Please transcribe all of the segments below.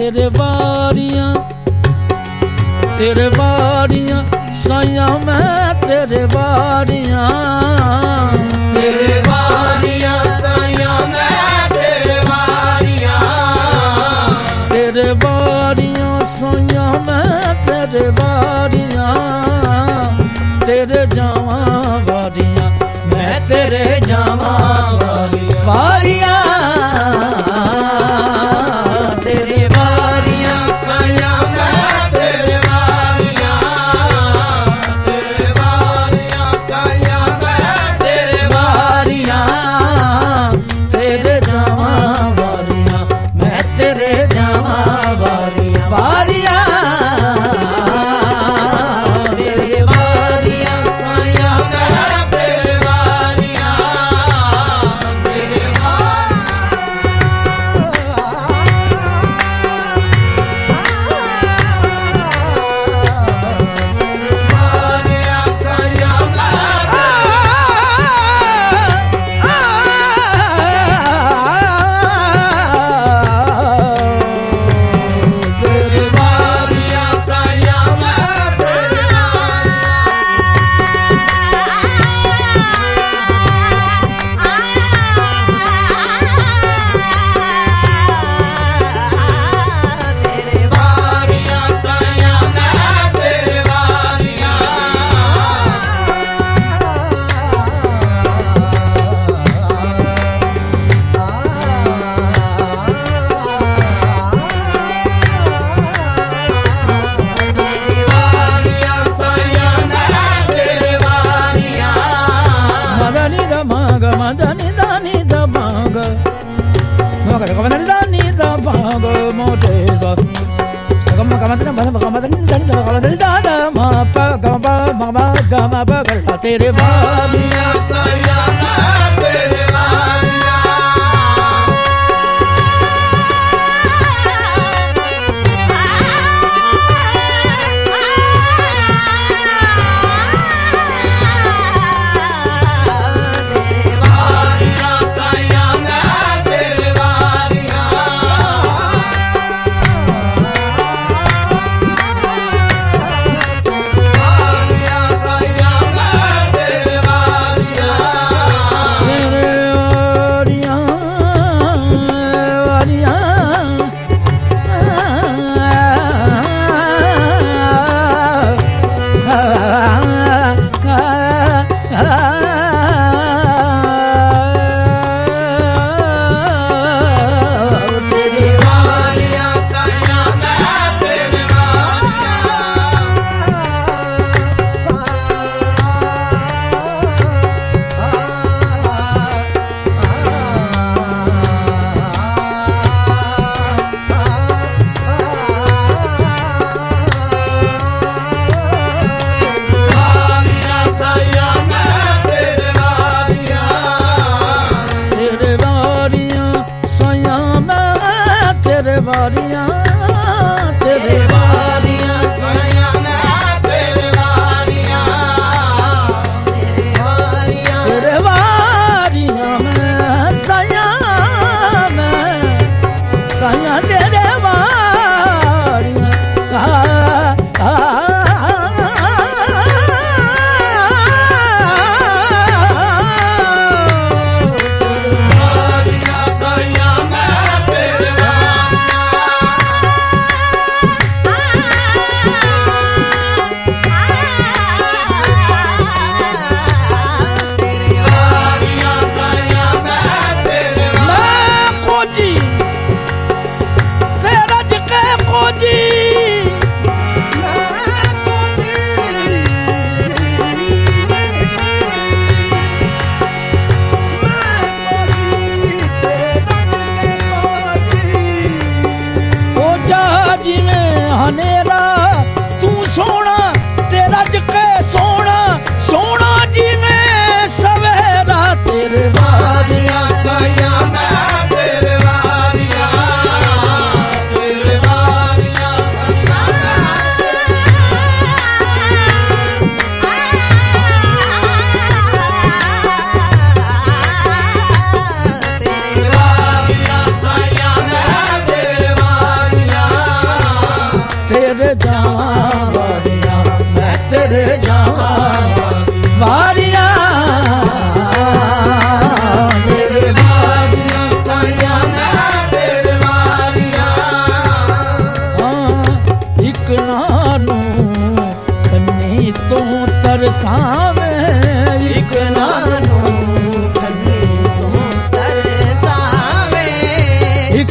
ਤੇਰੇ ਵਾਰੀਆਂ ਸਾਈਆਂ ਮੈਂ ਤੇਰੇ ਵਾਰੀਆਂ ਤੇਰੇ ਵਾਰੀਆਂ ਸਾਈਆਂ ਮੈਂ ਤੇਰੇ ਵਾਰੀਆਂ ਤੇਰੇ ਵਾਰੀਆਂ ਸਾਈਆਂ ਮੈਂ ਤੇਰੇ ਵਾਰੀਆਂ ਤੇਰੇ ਜਾਵਾਂ ਵਾਰੀਆਂ ਮੈਂ ਤੇਰੇ ਜਾਵਾਂ ਵਾਰੀਆਂ ਤੇਰੇ ਵਾਰੀਆਂ ਸਾਈਆਂ ਮੈਂ ਤੇਰੇ ਵਾਰੀਆਂ ਤੇਰੇ ਵਾਰੀਆਂ ਸਾਈਆਂ ਮੈਂ ਤੇਰੇ ਵਾਰੀਆਂ ਤੇਰੇ ਜਾਵਾਂ ਵਾਰੀਆਂ ਮੈਂ ਤੇਰੇ ਜਾਵਾਂ ਵਾਰੀਆਂ ਤੇਰੇ ਵਾਰੀਆਂ ਸਾਈਆਂ ਮੈਂ ਤੇਰੇ ਵਾਰੀਆਂ ਤੇਰੇ ਵਾਰੀਆਂ ਸਾਈਆਂ ਤੇਰੇ ਵਾਰੀਆਂ ਸਾਈਆਂ ਮੈਂ ਤੇਰੇ ਤੇਰੇ ਵਾਰੀਆਂ ਸਾਈਆਂ ਮੈਂ ਤੇਰੇ ਵਾਰੀਆਂ ਵਾਰੀਆਂ ਸਾਈਆਂ ਮੈਂ ਤੇਰੇ ਵਾਰੀਆਂ ਮਦਨੀ ਦਾ ਮੰਗ ਮਦਨੀ ਦਾ ਨੀ ਦਾ ਮੰਗ ਮੋਗਰ ਕਮਦਨੀ ਦਾ ਨੀ ਦਾ ਮੰਗ ਮੋਟੇ ਸਾ ਸਗਮ ਕਮਦਨੀ ਬਨ ਕਮਦਨੀ ਦਾ ਨੀ ਦਾ ਕਮਦਨੀ ਦਾ ਮਾ ਪਾ ਗਮ ਪਾ ਕਰ ਤੇਰੇ ਵਾਰੀਆਂ ਸਾਈਆਂ ਮੈਂ ਤੇਰੇ ਵਾਰੀਆਂ ਵਾਰੀਆਂ ਸਾਈਆਂ ਮੈਂ ਤੇਰੇ ਵਾਰੀਆਂ ਵਾਰੀਆਂ ਸਾਈਆਂ ਮੈਂ ਤੇਰੇ ਵਾਰੀਆਂ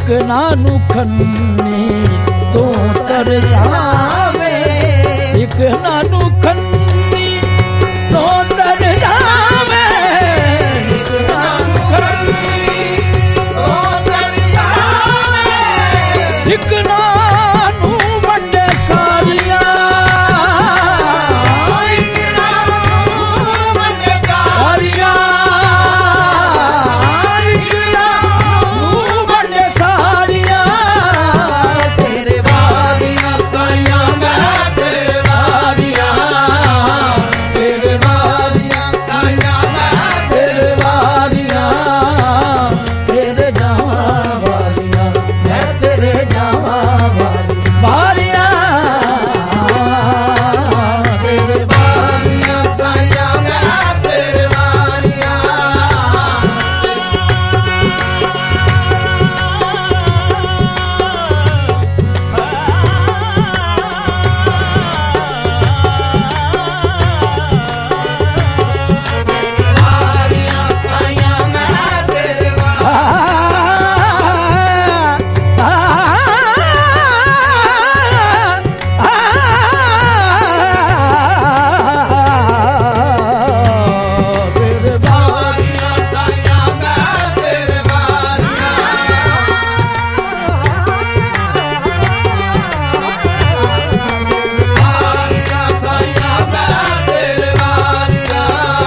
ਨਾਨੂ ਖੰਨੀ ਤੂੰ ਤਰਸਾਵੇ ਇੱਕ ਨਾਨੂ ਖੰਨੀ ਤੂੰ ਤਰਸਾਵੇ ਇੱਕ ਨਾਨੂ ਖੰਨੀ ਤੂੰ ਤਰਸਾਵੇ ਇੱਕ ਨਾਨੂ ਵੱਡੇ ਸਾਰੀਆਂ ਇੱਕ ਨਾਨੂ ਵੱਡੇ ਸਾਰੀਆਂ ਇੱਕ ਨਾਨੂ ਵੱਡੇ ਸਾਰੀਆਂ ਤੇਰੇ ਵਾਰੀਆਂ ਸਾਈਆਂ ਮੈਂ ਤੇਰੇ ਵਾਰੀਆਂ ਤੇਰੇ ਵਾਰੀਆਂ ਸਾਈਆਂ ਮੈਂ ਤੇਰੇ ਵਾਰੀਆਂ ਤੇਰੇ ਜਾਵਾਂ ਵਾਲੀਆਂ ਮੈਂ ਤੇਰੇ ਜਾਵਾਂ ਵਾਰੀਆਂ ਤੇਰੇ ਵਾਰੀਆਂ ਸਾਈਆਂ ਮੈਂ ਤੇਰੇ ਵਾਰੀਆਂ ਵਾਰੀਆਂ ਸਾਈਆਂ ਮੈਂ ਤੇਰੇ ਵਾਰੀਆਂ ਸਾਈਆਂ ਮੈਂ ਤੇਰੇ ਵਾਰੀਆਂ ਸਾਈਆਂ ਮੈਂ ਤੇਰੇ ਵਾਰੀਆਂ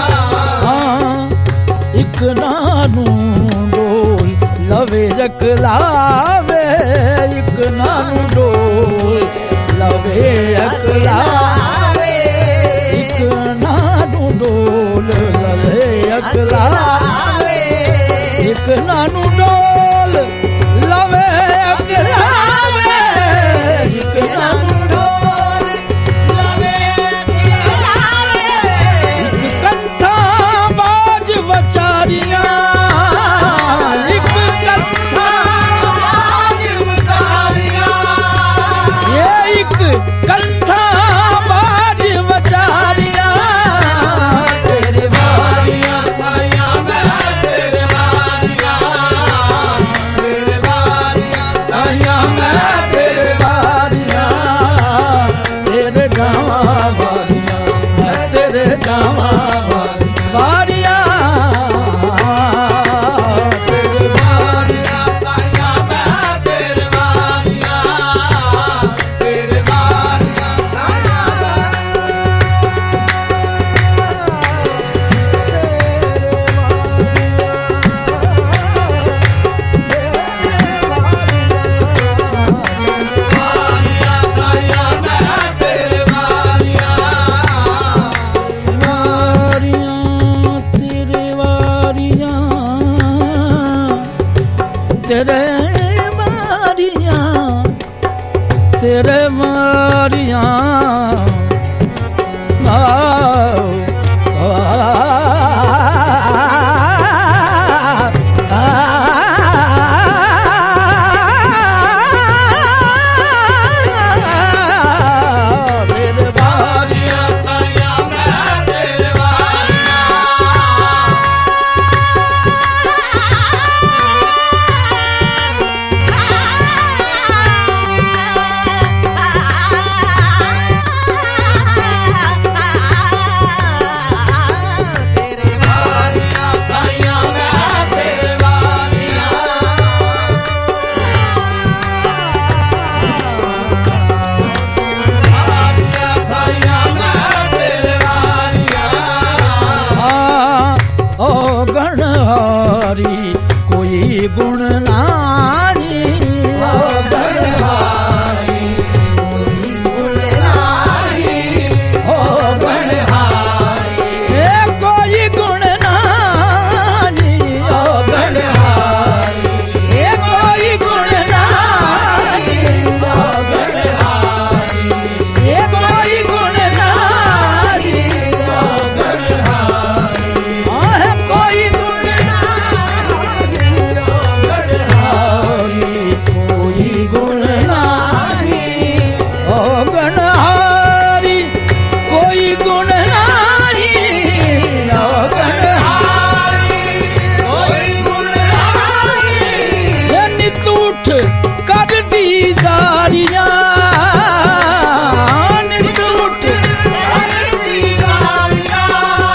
ਇੱਕ ਨਾਨੂ ਡੋਲ ਲਵੇ ਜਕਲਾਵੇ ਇੱਕ ਨਾਨੂ ਡੋਲ ਲਵੇ ਅਕਲਾਵੇ ਇੱਕ ਨਾਨੂ ਡੋਲ ਲਵੇ ਅਕਲਾਵੇ ਇੱਕ ਨਾਨੂ ਡੋਲ ਲਵੇ ਅਕਲਾਵੇ ਇੱਕ ਨਾਨੂ ਡੋਲ ਲਵੇ ਅਕਲਾਵੇ ਇੱਕ ਕੰਠਾ ਬਾਜ ਵਿਚਾਰੀਆਂ ਇੱਕ ਕੰਠਾ ਬਾਜ ਵਿਚਾਰੀਆਂ ਇਹ ਇੱਕ ਕੰਠਾ ਬਾਜ ਵਿਚਾਰੀਆਂ ਤੇਰੇ ਵਾਰੀਆਂ ਸਾਈਆਂ ਮੈਂ ਤੇਰੇ ਵਾਰੀਆਂ ਸਾਈਆਂ ਮੈਂ ਤੇਰੇ ਵਾਰੀਆਂ ਤੇਰੇ ਜਾਵਾਂ ਵਾਰੀਆਂ ਮੈਂ ਤੇਰੇ ਜਾਵਾਂ ਵਾਰੀਆਂ ਤੇਰੇ ਵਾਰੀਆਂ ਸਾਈਆਂ ਮੈਂ ਤੇਰੇ ਵਾਰੀਆਂ ਸਾਈਆਂ ਮੈਂ ਵਾਰੀਆਂ ਸਾਈਆਂ ਮੈਂ ਤੇਰੇ ਵਾਰੀਆਂ ਤੇਰੇ ਵਾਰੀਆਂ ਤੇਰੇ ਵਾਰੀਆਂ ਤੇਰੇ ਵਾਰੀਆਂ ਤੇਰੇ ਵਾਰੀਆਂ ਸਾਈਆਂ ਮੈਂ ਤੇਰੇ ਵਾਰੀਆਂ Ah ਉੱਠ ਕਰਦੀ ਜ਼ਾਰੀਆਂ ਨਿਤ ਉੱਠ ਕਰਦੀ ਜ਼ਾਰੀਆਂ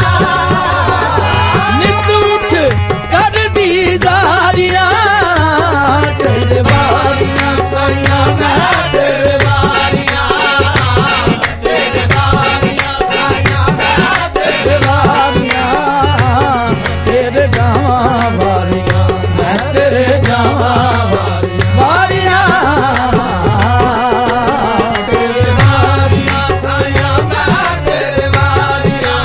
ਨਿਤ ਉੱਠ ਕਰਦੀ ਜ਼ਾਰੀਆਂ ਤੇਰੇ ਵਾਰੀਆਂ ਸਾਈਆਂ ਮੈਂ ਤੇਰੇ ਵਾਰੀਆਂ ਤੇਰੇ ਵਾਰੀਆਂ ਸਾਈਆਂ ਮੈਂ ਤੇਰੇ ਵਾਰੀਆਂ ਤੇਰੇ ਗਾਵਾਂ ਵਾਰੀਆਂ ਮੈਂ ਤੇਰੇ ਗਾਵਾਂ ਵਾਰੀਆਂ ਤੇਰੇ ਵਾਰੀਆਂ ਸਾਈਆਂ ਮੈਂ ਤੇਰੇ ਵਾਰੀਆਂ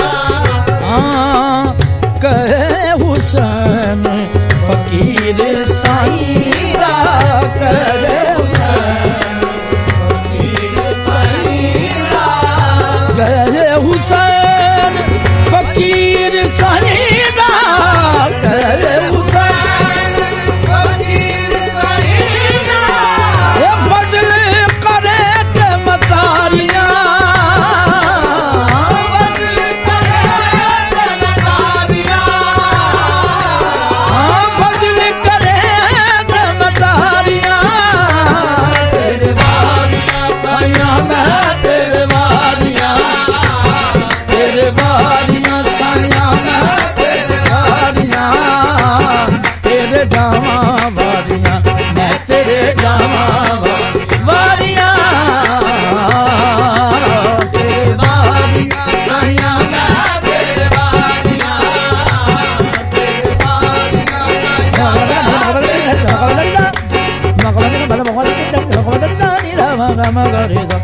ਕਹੇ ਹੁਸੈਨ ਫਕੀਰ ਸਾਈਂ ਦਾ ਕਹੇ ਹੁਸੈਨ ਫਕੀਰ ਸਾਈਂ ਦਾ ਕਹੇ ਹੁਸੈਨ ਫਕੀਰ ਸਾਈਂ ਦਾ ਕਹੇ ਹੁਸੈਨ ਫਕੀਰ ਸਾਈਂ ਦਾ ਇਹ ਫਜ਼ਲ ਕਰੇ ਤੇ ਮਤਾਰੀਆਂ ਫਜ਼ਲ ਕਰੇ ਤੇ ਮਤਾਰੀਆਂ ਫਜ਼ਲ ਕਰੇ ਤੇ ਮਤਾਰੀਆਂ ਤੇਰੇ ਵਾਰੀਆਂ ਸਾਈਆਂ ਮੈਂ ਤੇਰੇ ਵਾਰੀਆਂ ਤੇਰੇ ਵਾਰੀਆਂ ਸਾਈਆਂ ਮੈਂ ਤੇਰੇ ਵਾਰੀਆਂ ਤੇਰੇ ਜਾਵਾਂ ਵਾਰੀਆਂ ਮੈਂ ਤੇਰੇ ਜਾਵਾਂ ਵਾਰੀਆਂ ਤੇਰੇ ਵਾਰੀਆਂ ਸਾਈਆਂ ਮੈਂ ਤੇਰੇ ਵਾਰੀਆਂ ਤੇਰੇ ਵਾਰੀਆਂ ਸਾਈਆਂ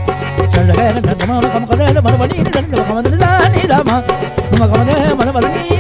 Mama